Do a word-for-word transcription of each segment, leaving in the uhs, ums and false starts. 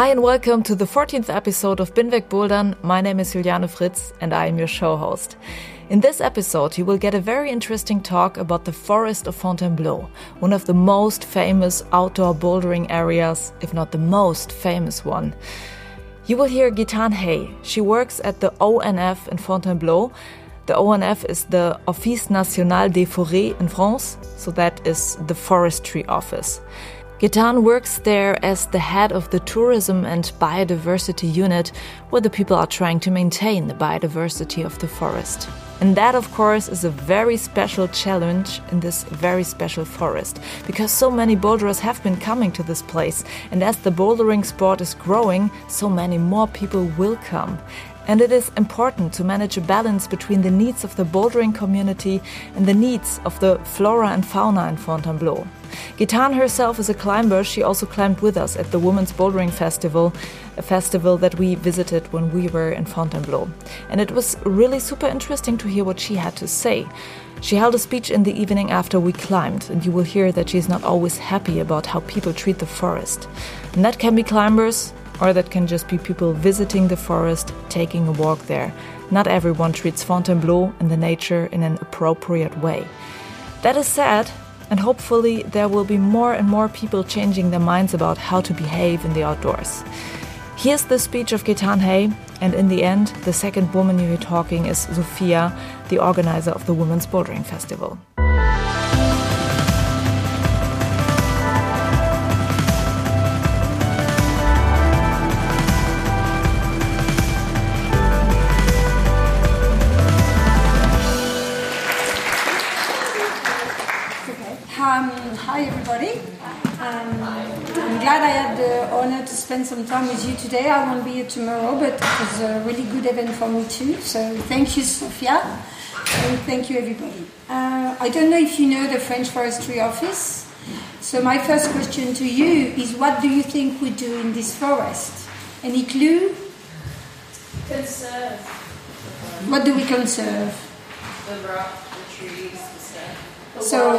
Hi and welcome to the fourteenth episode of Bin weg Bouldern. My name is Juliane Fritz and I am your show host. In this episode, you will get a very interesting talk about the forest of Fontainebleau, one of the most famous outdoor bouldering areas, if not the most famous one. You will hear Gitane Hay. She works at the O N F in Fontainebleau. The O N F is the Office National des Forêts in France, so that is the forestry office. Gitane works there as the head of the tourism and biodiversity unit, where the people are trying to maintain the biodiversity of the forest. And that, of course, is a very special challenge in this very special forest, because so many boulderers have been coming to this place, and as the bouldering sport is growing, so many more people will come. And it is important to manage a balance between the needs of the bouldering community and the needs of the flora and fauna in Fontainebleau. Gitane herself is a climber. She also climbed with us at the Women's Bouldering Festival, a festival that we visited when we were in Fontainebleau. And it was really super interesting to hear what she had to say. She held a speech in the evening after we climbed, and you will hear that she's not always happy about how people treat the forest. And that can be climbers, or that can just be people visiting the forest, taking a walk there. Not everyone treats Fontainebleau and the nature in an appropriate way. That is sad, and hopefully there will be more and more people changing their minds about how to behave in the outdoors. Here's the speech of Gitane Hay, and in the end, the second woman you hear talking is Sophia, the organizer of the Women's Bouldering Festival. Um, hi everybody. Um, I'm glad I had the honor to spend some time with you today. I won't be here tomorrow, but it was a really good event for me too. So thank you, Sophia, and thank you everybody. Uh, I don't know if you know the French Forestry Office. So my first question to you is, what do you think we do in this forest? Any clue? Conserve. What do we conserve? The rock, the trees, the stuff. The So,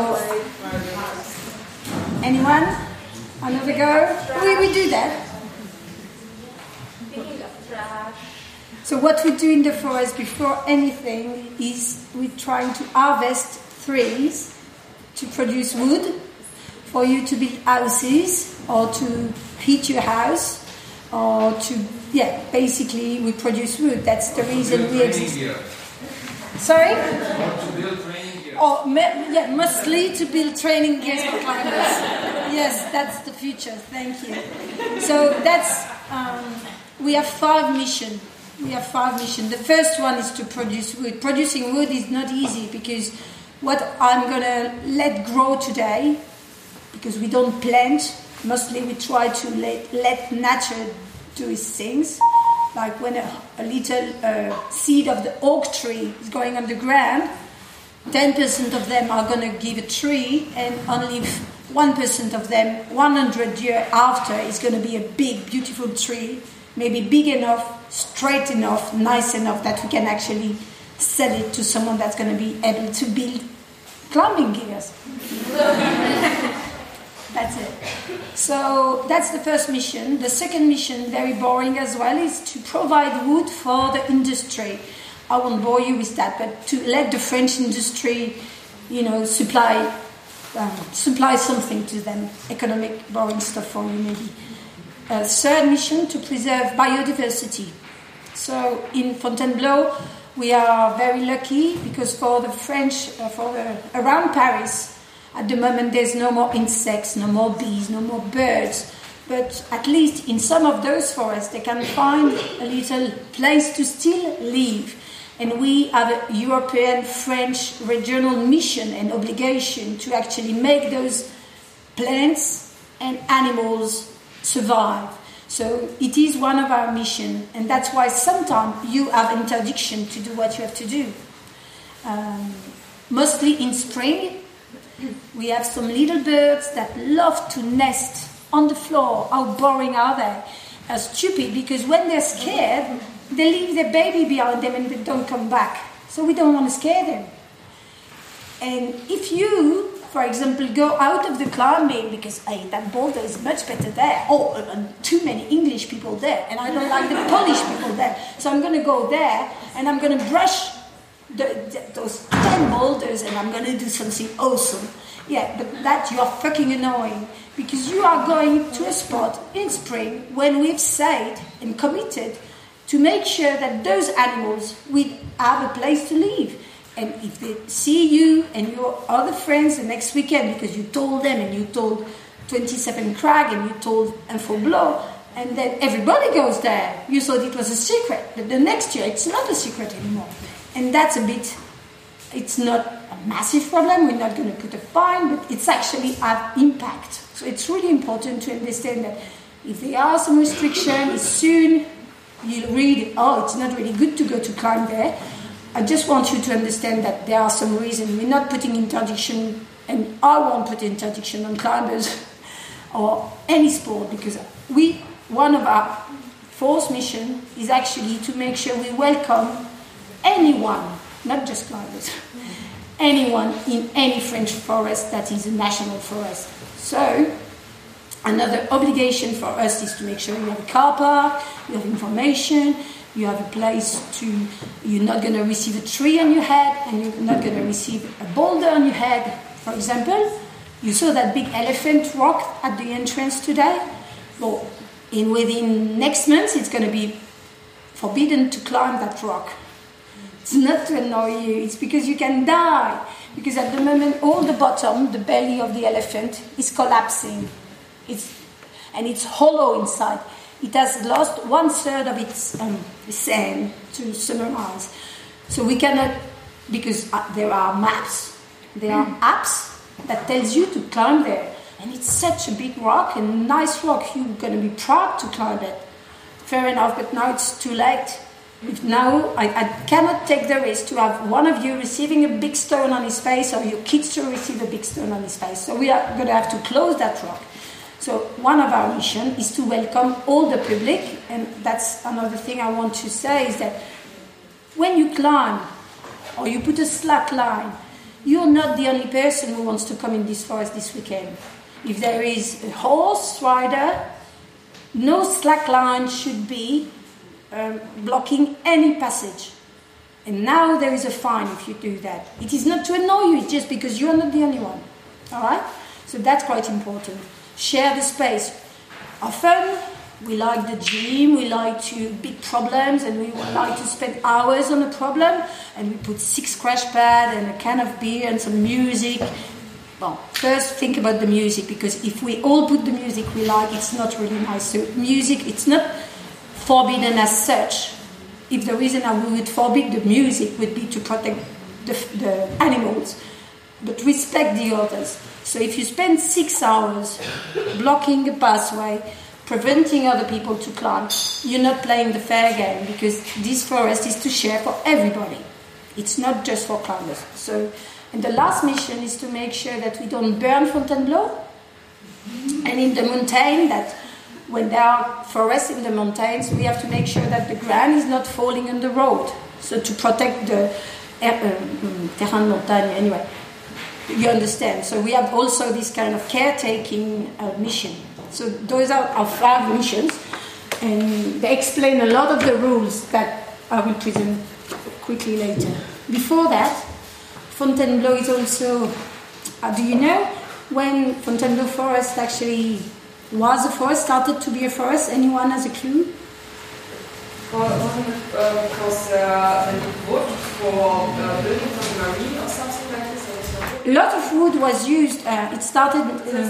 anyone? Another go? We, we do that. Picking up trash. So what we do in the forest before anything is we're trying to harvest trees to produce wood for you to build houses or to heat your house or to, yeah, basically we produce wood. That's the reason we exist. Sorry? Or yeah, mostly to build training gears for climbers. Yes, that's the future. Thank you. So that's um, we have five missions. We have five missions. The first one is to produce wood. Producing wood is not easy because what I'm gonna let grow today, because we don't plant. Mostly we try to let let nature do its things. Like when a, a little uh, seed of the oak tree is going on the ground, ten percent of them are going to give a tree, and only one percent of them, one hundred years after, is going to be a big, beautiful tree, maybe big enough, straight enough, nice enough that we can actually sell it to someone that's going to be able to build climbing gears. That's it. So that's the first mission. The second mission, very boring as well, is to provide wood for the industry. I won't bore you with that, but to let the French industry, you know, supply um, supply something to them. Economic, boring stuff for you maybe. Uh, third mission, to preserve biodiversity. So in Fontainebleau, we are very lucky because for the French, uh, for the, around Paris, at the moment there's no more insects, no more bees, no more birds. But at least in some of those forests, they can find a little place to still live. And we have a European, French regional mission and obligation to actually make those plants and animals survive. So it is one of our missions, and that's why sometimes you have interdiction to do what you have to do. Um, mostly in spring, we have some little birds that love to nest on the floor. How boring are they? Are stupid, because when they're scared, they leave their baby behind them and they don't come back. So we don't want to scare them. And if you for example, go out of the climbing because hey, that boulder is much better there. Oh, and too many English people there, and I don't like the Polish people there. So I'm going to go there, and I'm going to brush the, the, those ten boulders, and I'm going to do something awesome. Yeah, but that you are fucking annoying because you are going to a spot in spring when we've said and committed to make sure that those animals will have a place to live. And if they see you and your other friends the next weekend because you told them and you told twenty-seven Crag and you told Infoblo, and then everybody goes there, you thought it was a secret, but the next year it's not a secret anymore. And that's a bit, it's not a massive problem, we're not going to put a fine, but it's actually have impact. So it's really important to understand that if there are some restrictions, soon you read, oh, it's not really good to go to climb there. I just want you to understand that there are some reasons. We're not putting interdiction, and I won't put interdiction on climbers or any sport, because we, one of our fourth mission is actually to make sure we welcome anyone, not just climbers, anyone in any French forest that is a national forest. So another obligation for us is to make sure you have a car park, you have information, you have a place to, you're not going to receive a tree on your head, and you're not going to receive a boulder on your head. For example, you saw that big elephant rock at the entrance today. Well, in within next month, it's going to be forbidden to climb that rock. It's not to annoy you, it's because you can die. Because at the moment, all the bottom, the belly of the elephant, is collapsing. It's, and it's hollow inside. It has lost one third of its um, sand, to summarize. So we cannot, because uh, there are maps, there are apps that tells you to climb there. And it's such a big rock, a nice rock, you're going to be proud to climb it. Fair enough, but now it's too late. If now I, I cannot take the risk to have one of you receiving a big stone on his face, or your kids to receive a big stone on his face. So we are going to have to close that rock. So one of our mission is to welcome all the public, and that's another thing I want to say is that when you climb or you put a slack line, you're not the only person who wants to come in this forest this weekend. If there is a horse rider, no slack line should be um, blocking any passage. And now there is a fine if you do that. It is not to annoy you, it's just because you're not the only one. All right? So that's quite important. Share the space. Often we like the gym, we like to big problems, and we like to spend hours on a problem, and we put six crash pads and a can of beer and some music. Well, first think about the music, because if we all put the music we like, it's not really nice. So music, it's not forbidden as such. If the reason I would forbid the music would be to protect the, the animals, but respect the others. So if you spend six hours blocking a pathway, preventing other people to climb, you're not playing the fair game, because this forest is to share for everybody. It's not just for climbers. So, and the last mission is to make sure that we don't burn Fontainebleau. And in the mountain, that when there are forests in the mountains, we have to make sure that the ground is not falling on the road. So to protect the uh, um, terrain de montagne, anyway. You understand. So we have also this kind of caretaking uh, mission. So those are our five missions, and they explain a lot of the rules that I will present quickly later. Before that, Fontainebleau is also, uh, do you know when Fontainebleau Forest actually was a forest, started to be a forest? Anyone has a clue? Well, wasn't it uh, because uh, they need wood for uh, building for the marine or something like this? A lot of wood was used. Uh, it started uh,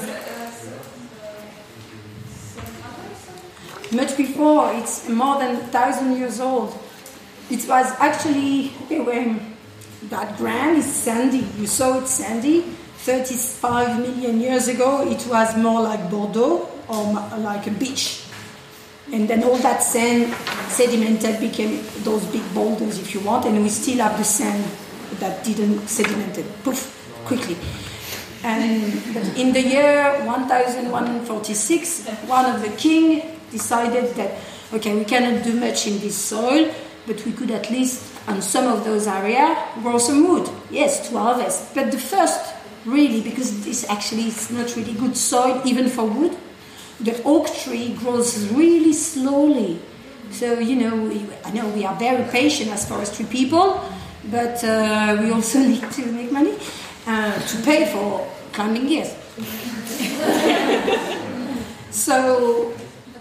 much before. It's more than a thousand years old. It was actually uh, that ground is sandy. You saw it sandy. thirty-five million years ago, it was more like Bordeaux or like a beach. And then all that sand sedimented became those big boulders, if you want, and we still have the sand that didn't sedimented. Poof. Quickly. And in the year one thousand one hundred forty-six, one of the king decided that, okay, we cannot do much in this soil, but we could at least, on some of those areas, grow some wood. Yes, to harvest. But the first really, because this actually is not really good soil, even for wood. The oak tree grows really slowly. So, you know, we, I know we are very patient as forestry people, but uh, we also need to make money uh, to pay for climbing gears. So,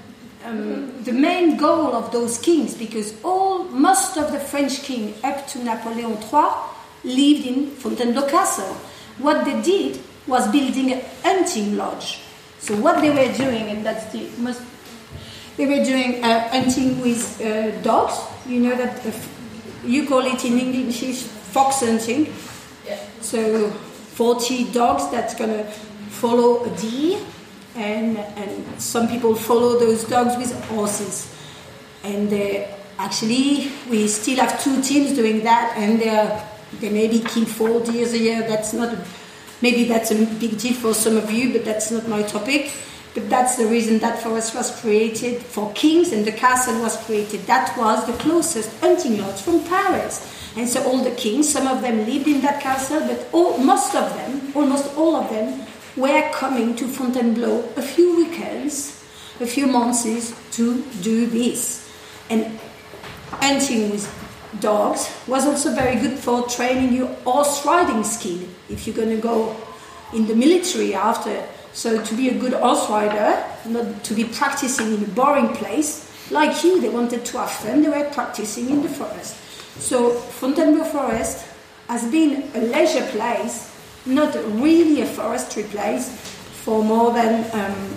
um, the main goal of those kings, because all most of the French kings up to Napoleon the third lived in Fontainebleau Castle. What they did was building a hunting lodge. So what they were doing, and that's the most, they were doing uh, hunting with uh, dogs. You know that uh, you call it in English fox hunting. Yeah. So forty dogs that's gonna follow a deer, and and some people follow those dogs with horses. And uh, actually, we still have two teams doing that, and they they maybe kill four deers a year. That's not. A, Maybe that's a big deal for some of you, but that's not my topic. But that's the reason that forest was created for kings, and the castle was created. That was the closest hunting lodge from Paris. And so all the kings, some of them lived in that castle, but all, most of them, almost all of them, were coming to Fontainebleau a few weekends, a few months to do this. And hunting with dogs was also very good for training your horse riding skill if you're going to go in the military after. So to be a good horse rider, not to be practicing in a boring place like you, they wanted to have fun, they were practicing in the forest. So Fontainebleau Forest has been a leisure place, not really a forestry place, for more than um,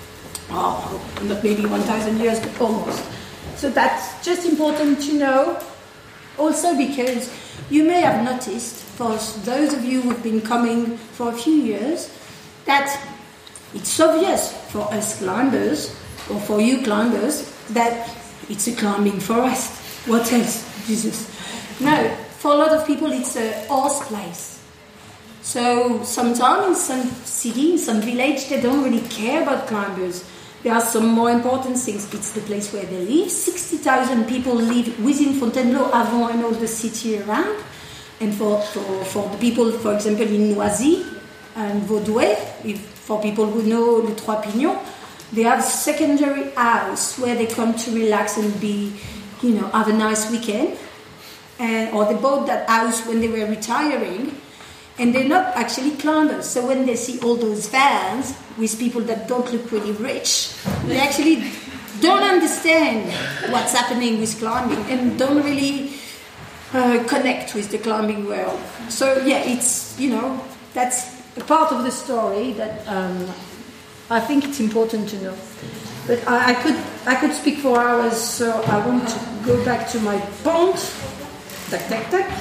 oh, not maybe one thousand years, but almost. So that's just important to know. Also because you may have noticed, for those of you who've been coming for a few years, that it's obvious for us climbers, or for you climbers, that it's a climbing forest. What else? Jesus. No, for a lot of people it's a horse place. So sometimes in some city, in some village, they don't really care about climbers. There are some more important things. It's the place where they live. sixty thousand people live within Fontainebleau, Avon, and all the city around. And for, for, for the people, for example, in Noisy and Vaudouet, if, for people who know Les Trois Pignons, they have a secondary house where they come to relax and be, you know, have a nice weekend. And, or they bought that house when they were retiring. And they're not actually climbers. So when they see all those vans with people that don't look really rich, they actually don't understand what's happening with climbing and don't really uh, connect with the climbing world. So yeah, it's, you know, that's a part of the story that um, I think it's important to know. But I, I could I could speak for hours, so I want to go back to my point. Tac, tac, tac.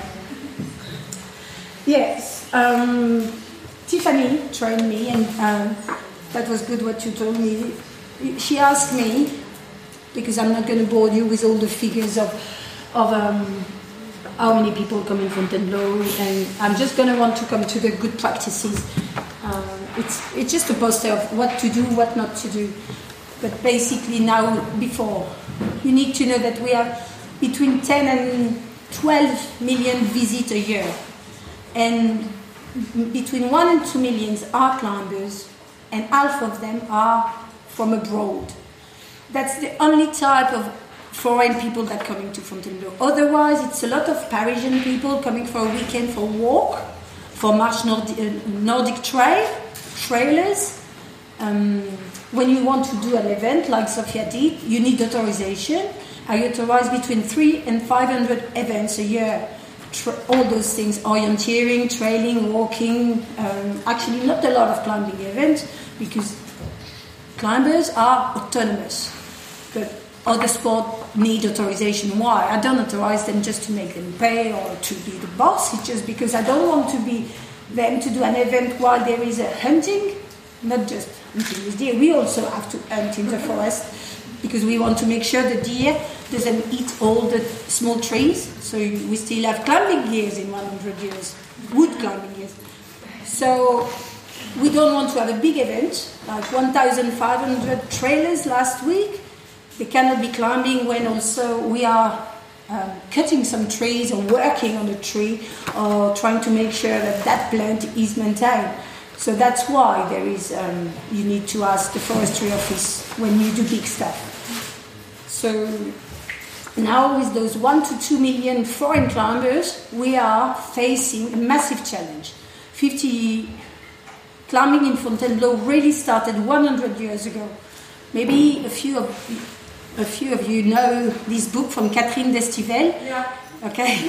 Yes. Um, Tiffany trained me, and um, that was good what you told me. She asked me, because I'm not going to bore you with all the figures of of um, how many people come in Fontainebleau, and I'm just going to want to come to the good practices. Um, it's it's just a poster of what to do, what not to do. But basically now, before, you need to know that we have between ten and twelve million visits a year. And between one and two millions are climbers, and half of them are from abroad. That's the only type of foreign people that come into Fontainebleau. Otherwise, it's a lot of Parisian people coming for a weekend for a walk, for March Nordic, uh, Nordic Trail, trailers. Um, when you want to do an event like Sophia did, you need authorization. I authorize between three and five hundred events a year. Tra- all those things, orienteering, trailing, walking, um, actually not a lot of climbing events because climbers are autonomous, but other sports need authorization. Why? I don't authorize them just to make them pay or to be the boss. It's just because I don't want to be them to do an event while there is a hunting, not just hunting with deer. We also have to hunt in the forest because we want to make sure the deer doesn't eat all the small trees. So we still have climbing gears in one hundred years, wood climbing gears. So we don't want to have a big event, like one thousand five hundred trailers last week. They cannot be climbing when also we are um, cutting some trees or working on a tree or trying to make sure that that plant is maintained. So that's why there is um, you need to ask the forestry office when you do big stuff. So now with those one to two million foreign climbers, we are facing a massive challenge. fifty climbing in Fontainebleau really started one hundred years ago. Maybe a few of a few of you know this book from Catherine Destivelle. Yeah. Okay.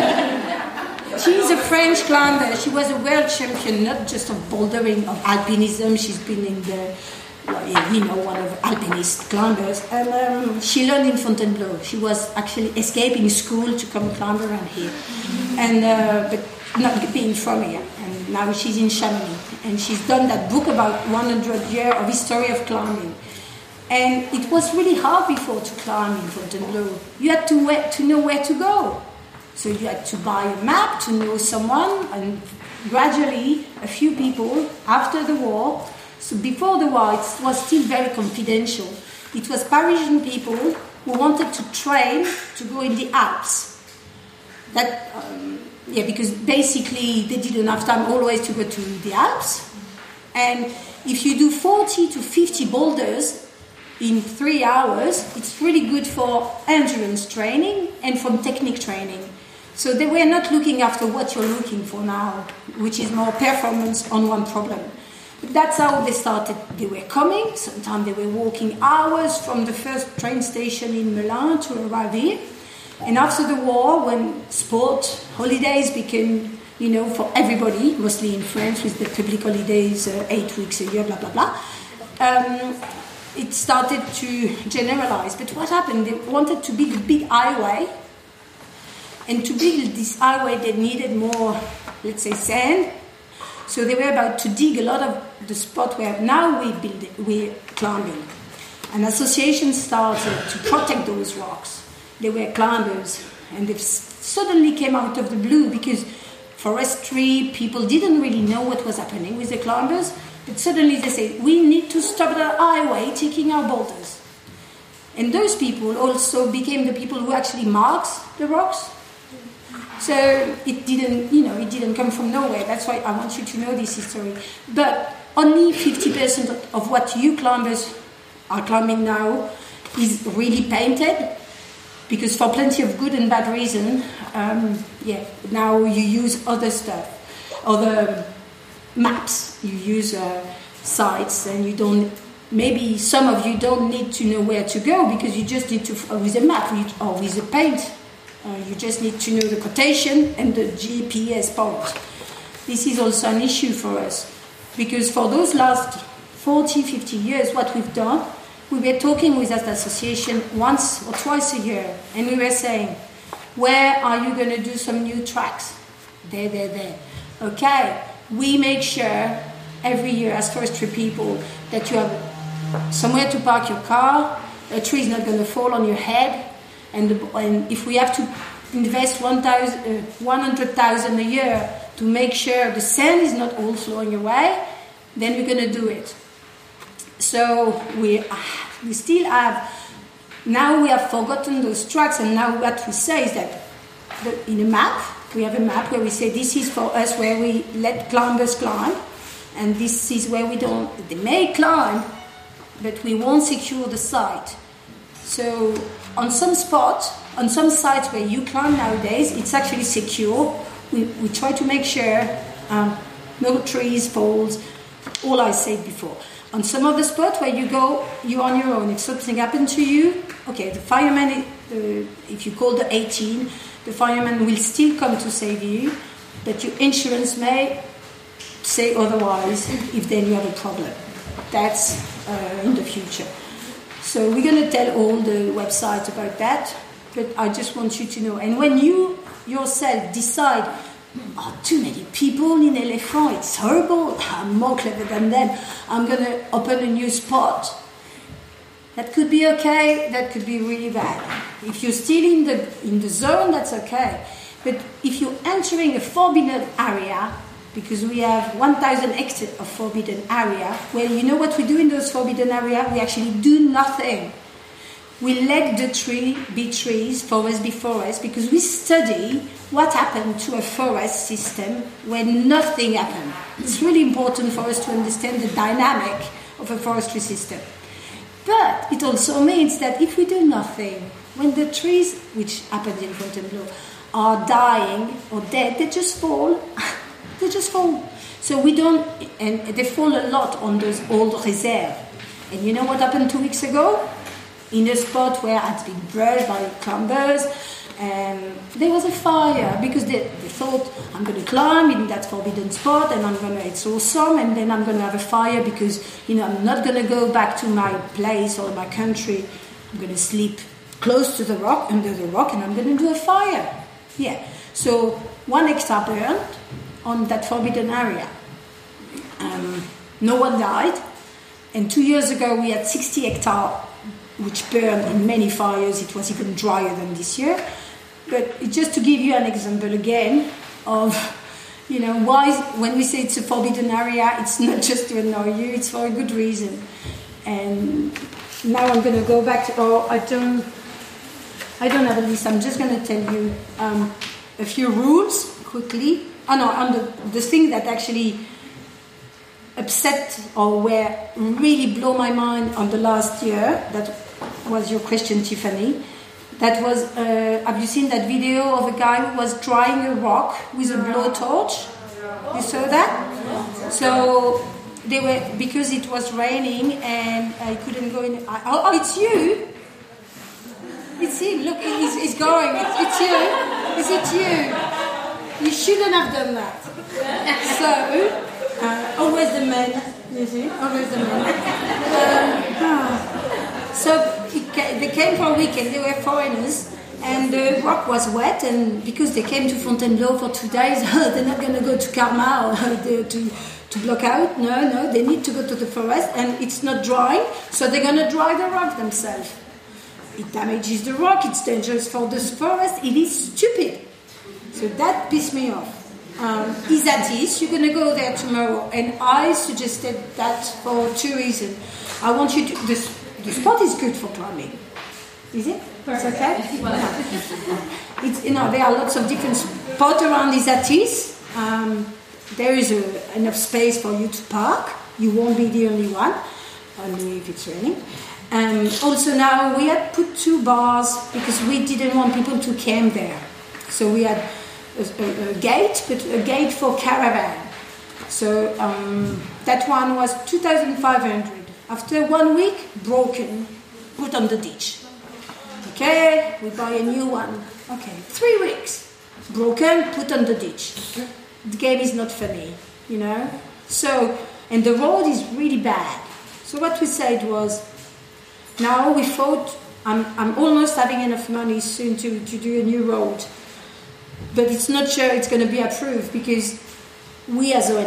She's a French climber. She was a world champion, not just of bouldering, of alpinism. She's been in the, well, you know, one of alpinist climbers. And um, she learned in Fontainebleau. She was actually escaping school to come climb around here, and uh, but not being from here. And now she's in Chamonix, and she's done that book about one hundred years of history of climbing. And it was really hard before to climb in Fontainebleau. You had to wait, to know where to go. So you had to buy a map to know someone, and gradually a few people after the war. So before the war, it was still very confidential. It was Parisian people who wanted to train to go in the Alps. That um, yeah, because basically they didn't have time always to go to the Alps. And if you do forty to fifty boulders in three hours, it's really good for endurance training and from technique training. So they were not looking after what you're looking for now, which is more performance on one problem. But that's how they started. They were coming, sometimes they were walking hours from the first train station in Melun to arrive here. And after the war, when sport, holidays became, you know, for everybody, mostly in France with the public holidays, uh, eight weeks a year, blah, blah, blah, um, it started to generalize. But what happened? They wanted to build a big highway. And to build this highway, they needed more, let's say, sand. So they were about to dig a lot of the spot where now we build it, we're climbing. An association started to protect those rocks. They were climbers, and they suddenly came out of the blue because forestry people didn't really know what was happening with the climbers. But suddenly they said, we need to stop the highway taking our boulders. And those people also became the people who actually marked the rocks. So it didn't, you know, it didn't come from nowhere. That's why I want you to know this history. But only fifty percent of what you climbers are climbing now is really painted, because for plenty of good and bad reason, um, yeah, now you use other stuff, other maps. You use uh, sites, and you don't. Maybe some of you don't need to know where to go because you just need to uh, with a map or with a paint. Uh, you just need to know the quotation and the G P S point. This is also an issue for us, because for those last forty, fifty years, what we've done, we were talking with that association once or twice a year, and we were saying, where are you going to do some new tracks? There, there, there. Okay, we make sure every year as forestry people that you have somewhere to park your car, a tree is not going to fall on your head. And, the, and if we have to invest one hundred thousand a year to make sure the sand is not all flowing away, then we're going to do it. So we we still have, now we have forgotten those tracks, and now what we say is that the, in a map, we have a map where we say this is for us where we let climbers climb, and this is where we don't, they may climb, but we won't secure the site. So on some spots, on some sites where you climb nowadays, it's actually secure. We, we try to make sure um, no trees, poles, all I said before. On some of the spots where you go, you're on your own. If something happened to you, okay, the fireman, uh, if you call the eighteen, the fireman will still come to save you, but your insurance may say otherwise if then you have a problem. That's uh, in the future. So we're going to tell all the websites about that, but I just want you to know. And when you yourself decide, oh, too many people in Elephant, it's horrible, I'm more clever than them, I'm going to open a new spot. That could be okay, that could be really bad. If you're still in the in the zone, that's okay. But if you're entering a forbidden area, because we have one thousand hectares of forbidden area, well, you know what we do in those forbidden areas? We actually do nothing. we let the tree be trees, forest be forest, because we study what happened to a forest system when nothing happened. It's really important for us to understand the dynamic of a forestry system. But it also means that if we do nothing, when the trees, which happens in Fontainebleau, are dying or dead, they just fall. They just fall. So we don't, and they fall a lot on those old reserves. And you know what happened two weeks ago? In a spot where it had been brushed by climbers, and there was a fire because they, they thought, I'm going to climb in that forbidden spot and I'm going to, it's awesome, and then I'm going to have a fire because, you know, I'm not going to go back to my place or my country. I'm going to sleep close to the rock, under the rock, and I'm going to do a fire. Yeah. So one hectare burned on that forbidden area. Um, no one died. And two years ago we had sixty hectares which burned in many fires. It was even drier than this year. But just to give you an example again of, you know, why when we say it's a forbidden area, it's not just to annoy you, it's for a good reason. And now I'm going to go back to, oh, I don't, I don't have a list. I'm just going to tell you um, a few rules quickly. Oh no, on the, the thing that actually upset or were really blow my mind on the last year, that was your question, Tiffany. That was, uh, have you seen that video of a guy who was drying a rock with a blowtorch? You saw that? So they were, because it was raining and I couldn't go in. I, oh, oh, it's you. It's him. Look, he's, he's going. It's, it's you. Is it you? You shouldn't have done that. So, uh, always the men. You see? Always the men. Um, ah. So it, they came for a weekend. They were foreigners. And the rock was wet, and because they came to Fontainebleau for two days, they're not going to go to Karma or to, to, to block out. No, no, they need to go to the forest, and it's not drying, so they're going to dry the rock themselves. It damages the rock, it's dangerous for the forest, it is stupid. So that pissed me off. Um, Isatis, you're going to go there tomorrow, and I suggested that for two reasons. I want you to, the, the spot is good for climbing. Is it? It's okay? It's, you know, there are lots of different spots around Isatis. Um, there is a, enough space for you to park. You won't be the only one, only if it's raining. And also now we had put two bars because we didn't want people to camp there. So we had a, a, a gate, but a gate for caravan. So um, that one was two thousand five hundred. After one week, broken, put on the ditch. Okay, we buy a new one. Okay, three weeks, broken, put on the ditch. The game is not funny, you know. So, and the road is really bad. So what we said was, now we thought, I'm, I'm almost having enough money soon to, to do a new road, but it's not sure it's going to be approved because we as O N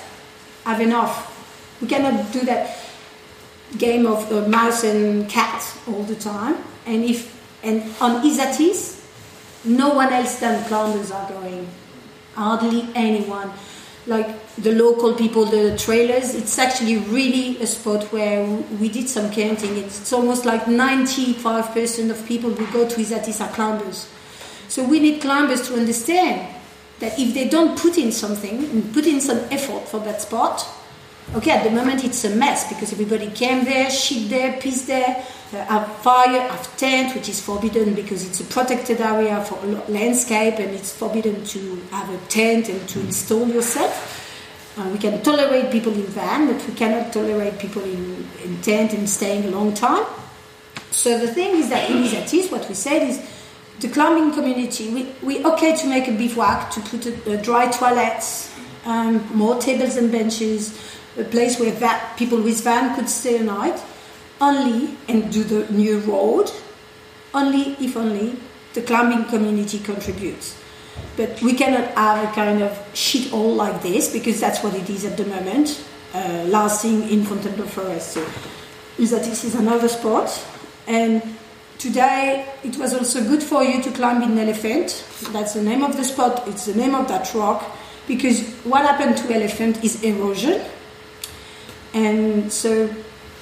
F have enough. We cannot do that game of uh, mouse and cat all the time. And if and on Isatis, no one else than climbers are going. Hardly anyone. Like the local people, the trailers, it's actually really a spot where we did some counting. It's almost like ninety-five percent of people who go to Isatis are climbers. So we need climbers to understand that if they don't put in something and put in some effort for that spot, okay, at the moment it's a mess because everybody came there, shit there, piss there, uh, have fire, have tent, which is forbidden because it's a protected area for landscape and it's forbidden to have a tent and to install yourself. Uh, we can tolerate people in van, but we cannot tolerate people in, in tent and staying a long time. So the thing is that in Isatis, what we said is the climbing community, we, we okay to make a bivouac, to put a, a dry toilets, um, more tables and benches, a place where that people with van could stay a night, only, and do the new road, only if only the climbing community contributes. But we cannot have a kind of shit hole like this, because that's what it is at the moment, uh, lasting in Fontainebleau Forest. So Isatis is another spot, and today it was also good for you to climb in Elephant. That's the name of the spot, it's the name of that rock, because what happened to Elephant is erosion. And so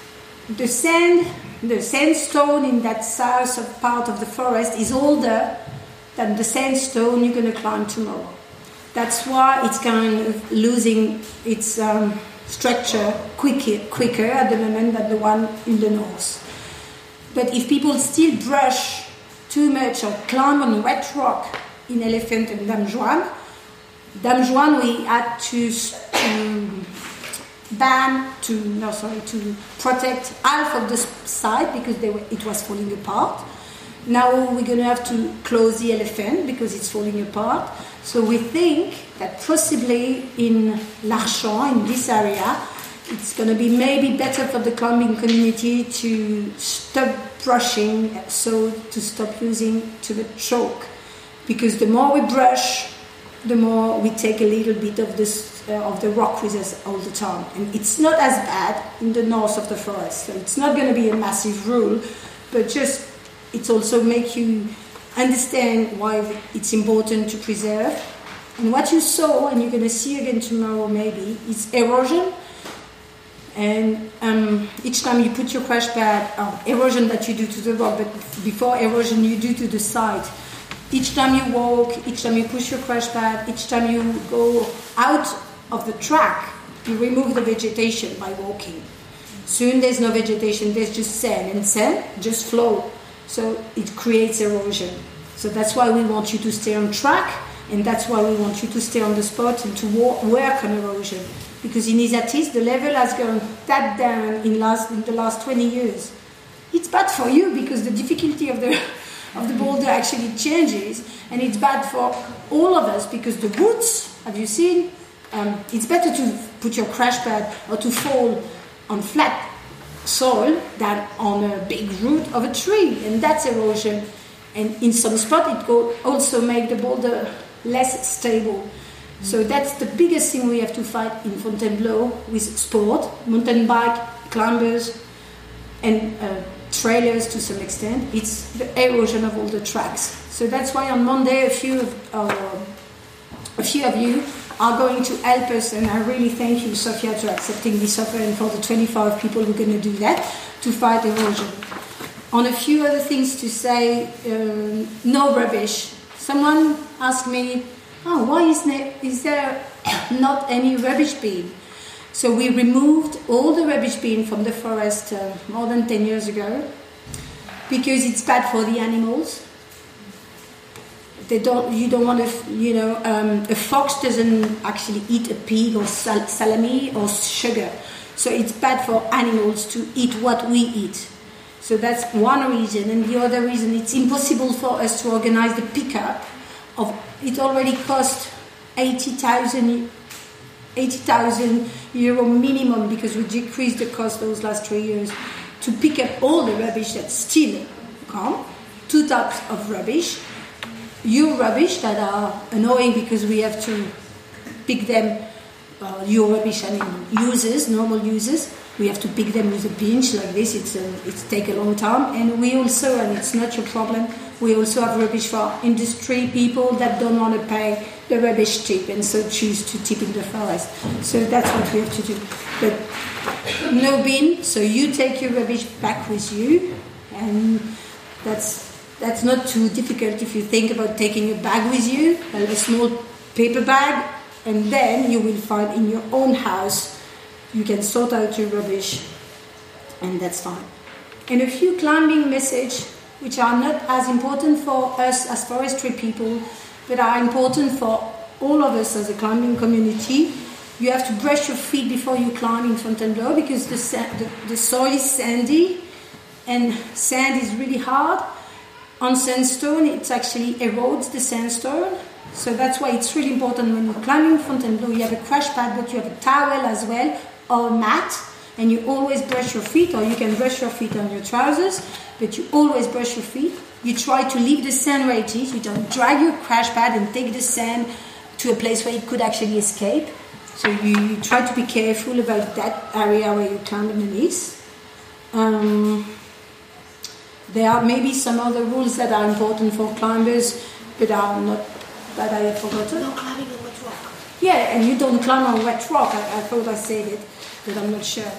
the sand, the sandstone in that south of part of the forest is older than the sandstone you're going to climb tomorrow. That's why it's kind of losing its um, structure quicker, quicker at the moment than the one in the north. But if people still brush too much or climb on wet rock in Elephant and Dame Juan, Dame Juan we had to, to ban, to no sorry, to protect half of the side because they were, it was falling apart. Now we're going to have to close the Elephant because it's falling apart. So we think that possibly in L'Archon, in this area, it's going to be maybe better for the climbing community to stop brushing, so to stop using to the chalk. Because the more we brush, the more we take a little bit of this uh, of the rock with us all the time. And it's not as bad in the north of the forest. So it's not going to be a massive rule, but just it's also make you understand why it's important to preserve. And what you saw, and you're going to see again tomorrow maybe, is erosion. And um, each time you put your crash pad, oh, erosion that you do to the rock, but before erosion you do to the side. Each time you walk, each time you push your crash pad, each time you go out of the track, you remove the vegetation by walking. Soon there's no vegetation, there's just sand, and sand just flow. So it creates erosion. So that's why we want you to stay on track, and that's why we want you to stay on the spot and to walk, work on erosion. Because in Isatis, the level has gone that down in, last, in the last twenty years. It's bad for you because the difficulty of the of the boulder actually changes, and it's bad for all of us because the roots, have you seen? Um, it's better to put your crash pad or to fall on flat soil than on a big root of a tree, and that's erosion. And in some spot, it will also make the boulder less stable. So that's the biggest thing we have to fight in Fontainebleau with sport, mountain bike, climbers, and uh, trailers to some extent. It's the erosion of all the tracks. So that's why on Monday a few of, uh, a few of you are going to help us, and I really thank you, Sophia, for accepting this offer, and for the twenty-five people who are going to do that to fight erosion. On a few other things to say, um, no rubbish. Someone asked me, oh, why is there, is there not any rubbish bin? So we removed all the rubbish bin from the forest uh, more than ten years ago because it's bad for the animals. They don't. You don't want to. You know, um, a fox doesn't actually eat a pig or sal- salami or sugar. So it's bad for animals to eat what we eat. So that's one reason, and the other reason, it's impossible for us to organize the pickup of. It already cost eighty thousand euro minimum because we decreased the cost those last three years to pick up all the rubbish that still come. Two types of rubbish. Your rubbish that are annoying because we have to pick them, uh, your rubbish, I mean users, normal users, we have to pick them with a pinch like this, it's a, it's take a long time, and we also, and it's not your problem, we also have rubbish for industry people that don't want to pay the rubbish tip and so choose to tip in the forest. So that's what we have to do. But no bin, so you take your rubbish back with you, and that's That's not too difficult if you think about taking a bag with you, a small paper bag, and then you will find in your own house, you can sort out your rubbish, and that's fine. And a few climbing messages, which are not as important for us as forestry people, but are important for all of us as a climbing community. You have to brush your feet before you climb in Fontainebleau because the, the, the soil is sandy, and sand is really hard. On sandstone, it actually erodes the sandstone. So that's why it's really important when you're climbing Fontainebleau, you have a crash pad, but you have a towel as well, or a mat, and you always brush your feet, or you can brush your feet on your trousers, but you always brush your feet. You try to leave the sand where it is. You don't drag your crash pad and take the sand to a place where it could actually escape. So you, you try to be careful about that area where you climb underneath. Um... There are maybe some other rules that are important for climbers, but are not that I have forgotten. No climbing on wet rock. Yeah, and you don't climb on wet rock. I, I thought I said it, but I'm not sure.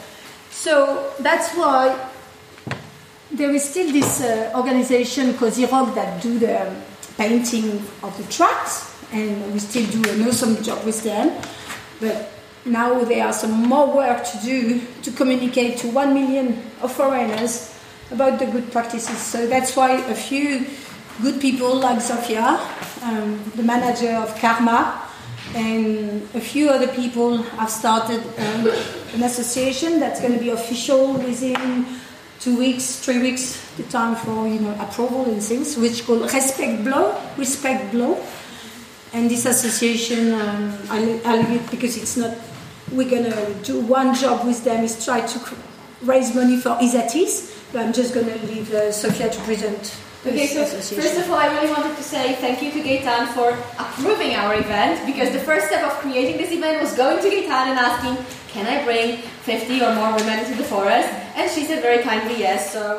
So that's why there is still this uh, organization called Xerox that do the painting of the tracks, and we still do an awesome job with them. But now there are some more work to do to communicate to one million of foreigners about the good practices. So that's why a few good people like Zofia, um, the manager of Karma, and a few other people have started um, an association that's going to be official within two weeks, three weeks, the time for you know approval and things, which called Respect Blow, Respect Blow. And this association, um, I, I leave it because it's not, we're going to do one job with them is try to raise money for Isatis, but I'm just going to leave uh, Sophia to present. Okay, so first of all, I really wanted to say thank you to Gaëtan for approving our event, because the first step of creating this event was going to Gaëtan and asking, can I bring fifty or more women to the forest? And she said very kindly yes, so...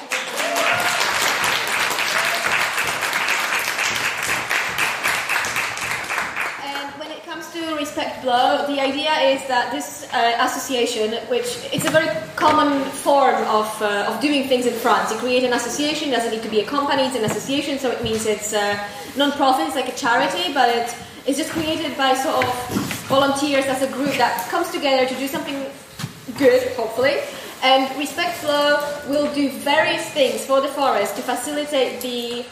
To Respect Blow, the idea is that this uh, association, which it's a very common form of uh, of doing things in France. You create an association, it doesn't need to be a company, it's an association, so it means it's uh, non-profit, it's like a charity, but it, it's just created by sort of volunteers as a group that comes together to do something good, hopefully. And Respect Blow will do various things for the forest to facilitate the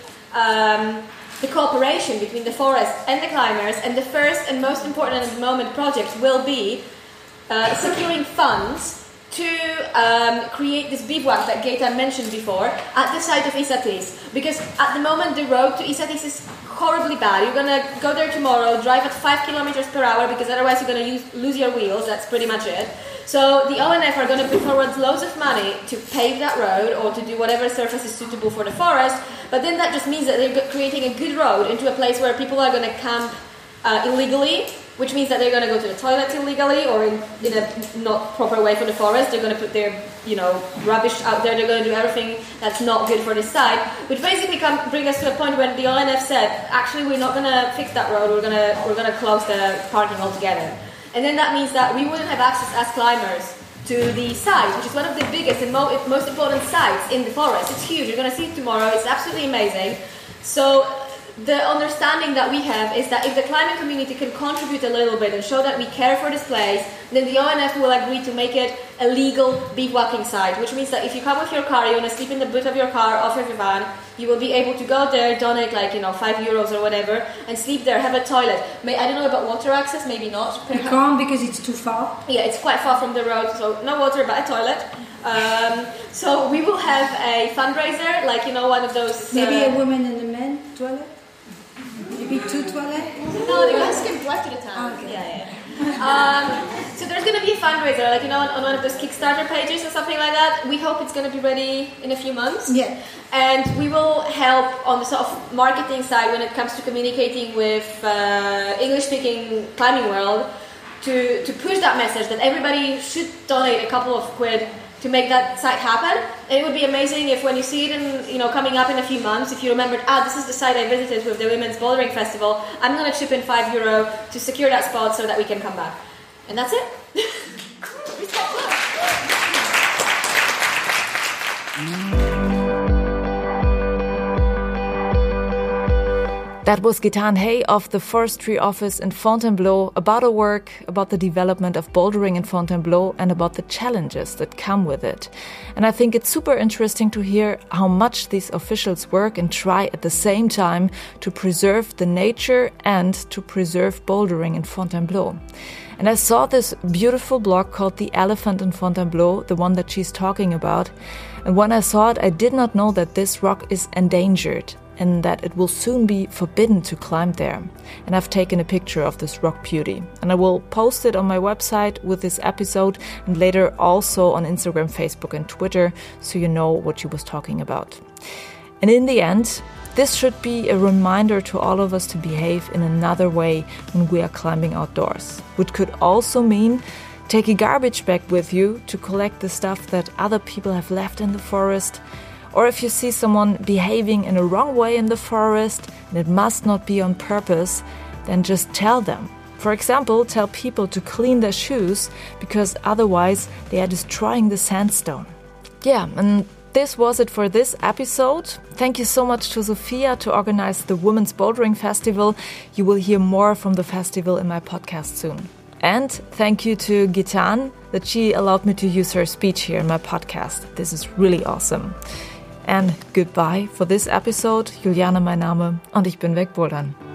um, the cooperation between the forest and the climbers, and the first and most important at the moment project will be uh, securing funds to um, create this bivouac that Gaëtan mentioned before at the site of Isatis. Because at the moment the road to Isatis is horribly bad. You're going to go there tomorrow, drive at five kilometers per hour, because otherwise you're going to lose your wheels. That's pretty much it. So the O N F are going to put forward loads of money to pave that road or to do whatever surface is suitable for the forest, but then that just means that they're creating a good road into a place where people are going to camp uh, illegally, which means that they're going to go to the toilet illegally or in, in a not proper way for the forest. They're going to put their, you know, rubbish out there. They're going to do everything that's not good for this site, which basically come bring us to a point when the O N F said, actually, we're not going to fix that road. We're going to we're going to close the parking altogether. And then that means that we wouldn't have access as climbers to the site, which is one of the biggest and mo- most important sites in the forest. It's huge. You're going to see it tomorrow. It's absolutely amazing. So the understanding that we have is that if the climbing community can contribute a little bit and show that we care for this place, then the O N F will agree to make it a legal bivouacking site, which means that if you come with your car, you want to sleep in the boot of your car, off of your van, you will be able to go there, donate like, you know, five euros or whatever, and sleep there, have a toilet. May, I don't know about water access, maybe not. You can't because it's too far. Yeah, it's quite far from the road, so no water but a toilet. Um, so we will have a fundraiser, like, you know, one of those... Maybe uh, a woman and a man toilet? Maybe two toilets? No, the guys can drive to the town. Okay. Yeah, yeah. Um, so there's going to be a fundraiser, like, you know, on, on one of those Kickstarter pages or something like that. We hope it's going to be ready in a few months. Yeah. And we will help on the sort of marketing side when it comes to communicating with uh, English-speaking climbing world to, to push that message that everybody should donate a couple of quid to make that site happen. And it would be amazing if when you see it in, you know, coming up in a few months, if you remembered, ah, this is the site I visited with the Women's Bouldering Festival, I'm going to chip in five euro to secure that spot so that we can come back. And that's it. That was Gaëtan Hey of the Forestry Office in Fontainebleau about her work, about the development of bouldering in Fontainebleau, and about the challenges that come with it. And I think it's super interesting to hear how much these officials work and try at the same time to preserve the nature and to preserve bouldering in Fontainebleau. And I saw this beautiful blog called The Elephant in Fontainebleau, the one that she's talking about. And when I saw it, I did not know that this rock is endangered and that it will soon be forbidden to climb there. And I've taken a picture of this rock beauty. And I will post it on my website with this episode and later also on Instagram, Facebook and Twitter, so you know what she was talking about. And in the end, this should be a reminder to all of us to behave in another way when we are climbing outdoors, which could also mean take a garbage bag with you to collect the stuff that other people have left in the forest. Or if you see someone behaving in a wrong way in the forest, and it must not be on purpose, then just tell them. For example, tell people to clean their shoes because otherwise they are destroying the sandstone. Yeah, and this was it for this episode. Thank you so much to Sophia to organize the Women's Bouldering Festival. You will hear more from the festival in my podcast soon. And thank you to Gitan that she allowed me to use her speech here in my podcast. This is really awesome. And goodbye for this episode. Juliane mein Name und ich bin weg bouldern.